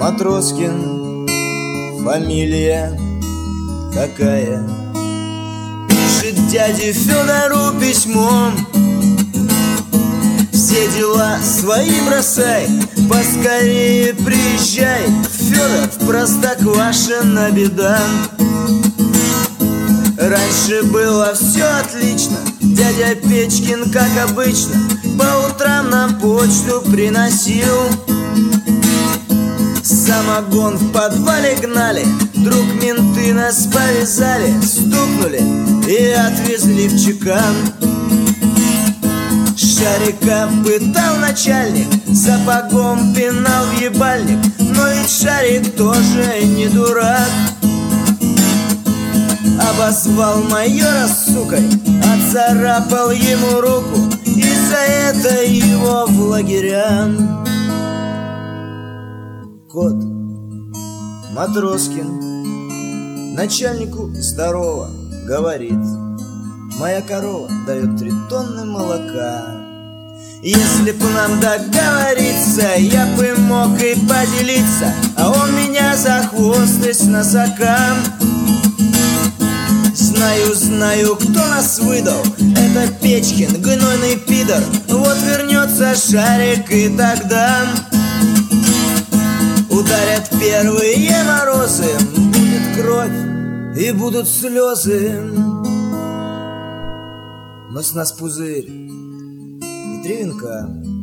Матроскин, фамилия какая? Пишет дяде Федору письмо: все дела свои бросай, поскорее приезжай, Федор, в Простоквашино беда. Раньше было все отлично, дядя Печкин, как обычно, по утрам нам почту приносил. Самогон в подвале гнали, вдруг менты нас повязали, стукнули и отвезли в чекан. Шарика пытал начальник, сапогом пинал в ебальник, но ведь Шарик тоже не дурак. Обозвал майора сукой, отцарапал ему руку, и за это его в лагеря. Кот Матроскин начальнику здорово говорит: моя корова дает 3 тонны молока. Если б нам договориться, я бы мог и поделиться, а он меня за хвост и с носокам. Знаю, кто нас выдал, это Печкин, гнойный пидор. Вот вернется Шарик, и тогда ударят первые морозы, будет кровь и будут слезы. Но с нас пузырь и 3 венка.